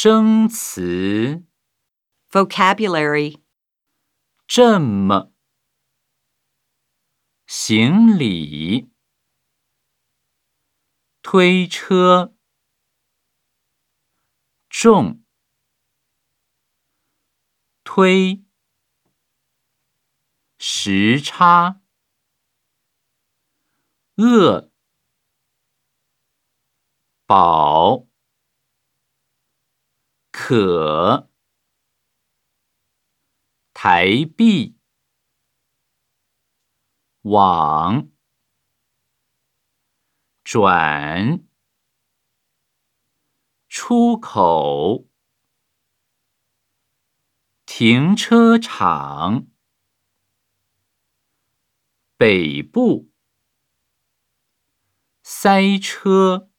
生词 vocabulary, 这么，行李，推车，重，推，时差，饿，饱，渴，台币，往，转，出口，停车场，北部，塞车，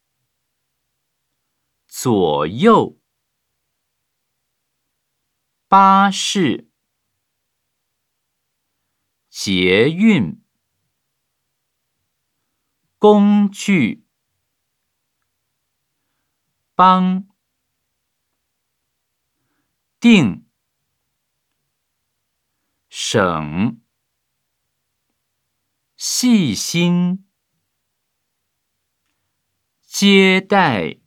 左右，巴士，捷运，工具，帮，定，省，细心，接待，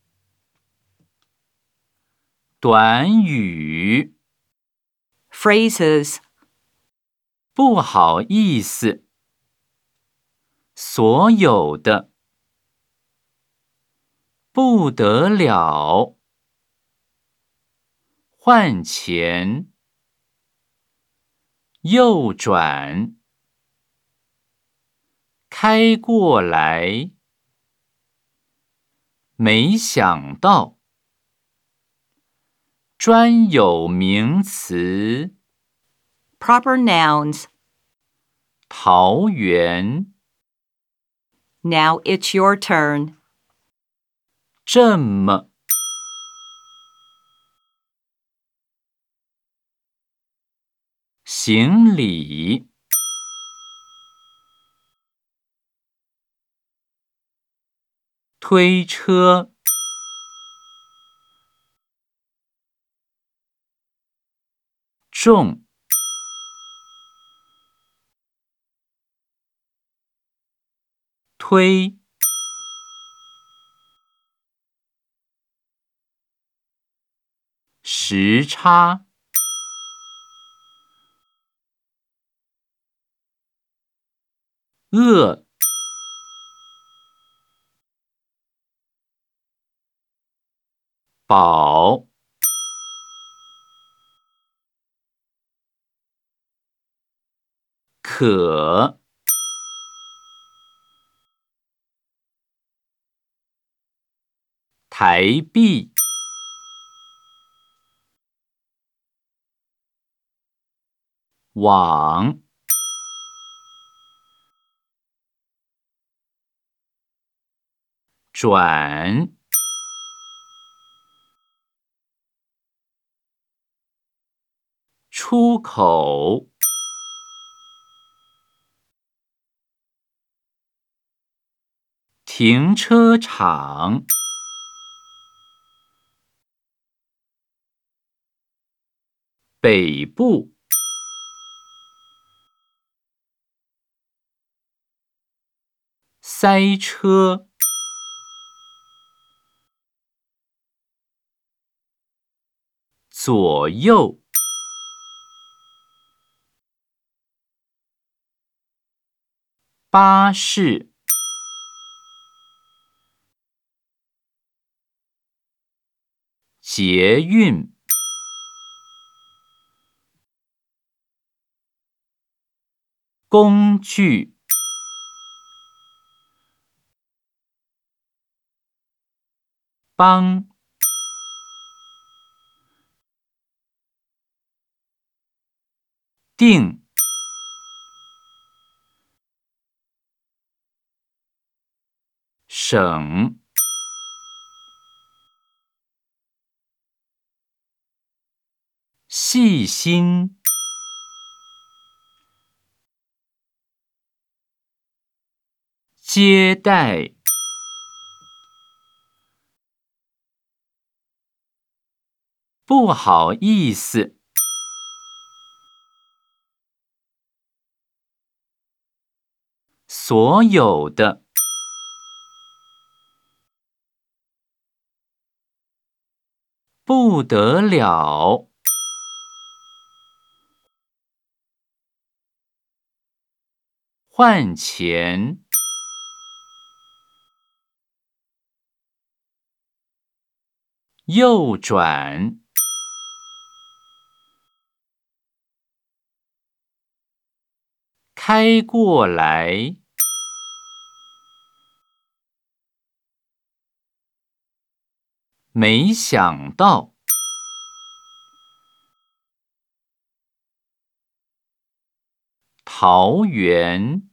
短语， phrases, 不好意思，所有的，不得了，换钱，右转，开过来，没想到，专有名词， proper nouns. 桃园， Now it's your turn. 这么，行李，推车，重，推，时差，饿，饱，渴，台币，往，转，出口，停车场，北部，塞车，左右，巴士，捷运，工具，帮，定，省，细心，接待。 不好意思。所有的。不得了。换钱。右转。开过来。没想到。桃园。